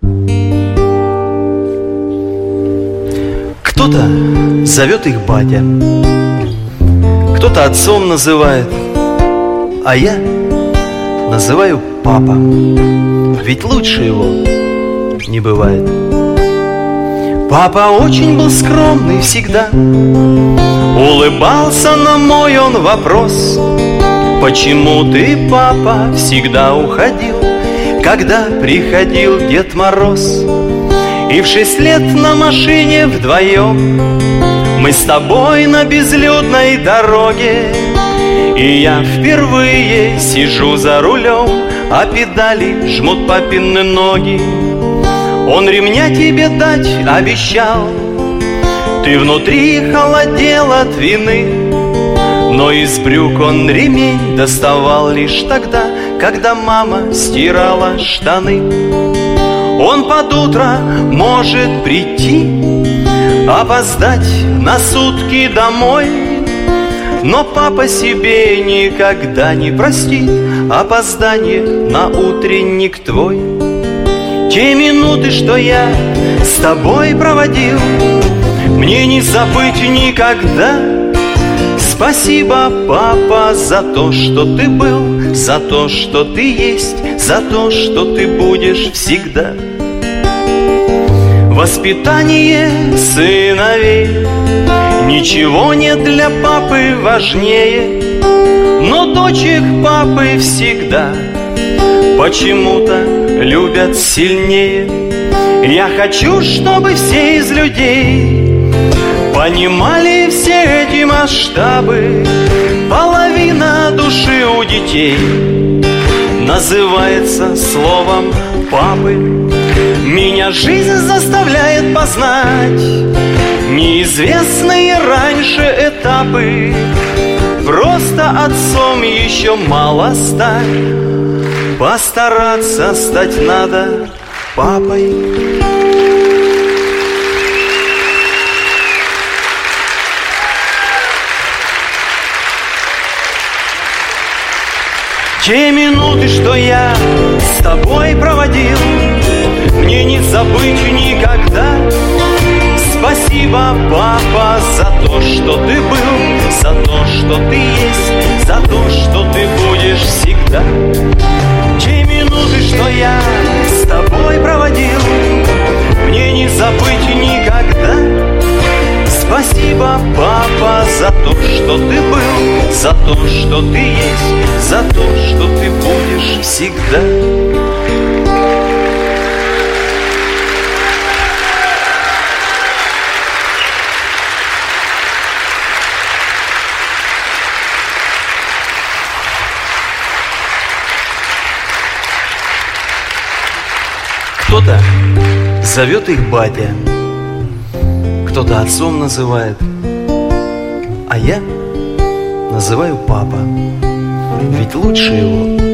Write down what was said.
Кто-то зовет их батя, кто-то отцом называет, а я называю папа, ведь лучше его не бывает. Папа очень был скромный всегда, улыбался на мой он вопрос: почему ты, папа, всегда уходил, когда приходил Дед Мороз? И в 6 лет на машине вдвоем мы с тобой на безлюдной дороге, и я впервые сижу за рулем, а педали жмут папины ноги. Он ремня тебе дать обещал, ты внутри холодел от вины, но из брюк он ремень доставал лишь тогда, когда мама стирала штаны. Он под утро может прийти, опоздать на сутки домой, но папа себе никогда не простит опоздание на утренник твой. Те минуты, что я с тобой проводил, мне не забыть никогда. Спасибо, папа, за то, что ты был, за то, что ты есть, за то, что ты будешь всегда. Воспитание сыновей ничего нет для папы важнее, но дочек папы всегда почему-то любят сильнее. Я хочу, чтобы все из людей понимали все эти масштабы. Половина души у детей называется словом папы. Меня жизнь заставляет познать неизвестные раньше этапы. Просто отцом еще мало стать, постараться стать надо папой. Те минуты, что я с тобой проводил, мне не забыть никогда. Спасибо, папа, за то, что ты был, за то, что ты есть, за то, что ты будешь всегда. Те минуты, что я с тобой проводил, мне не забыть никогда. Спасибо, папа, за то, что ты был, за то, что ты есть, за то, что ты будешь всегда. Кто-то зовет их батя, кто-то отцом называет, а я называю папа, ведь лучше его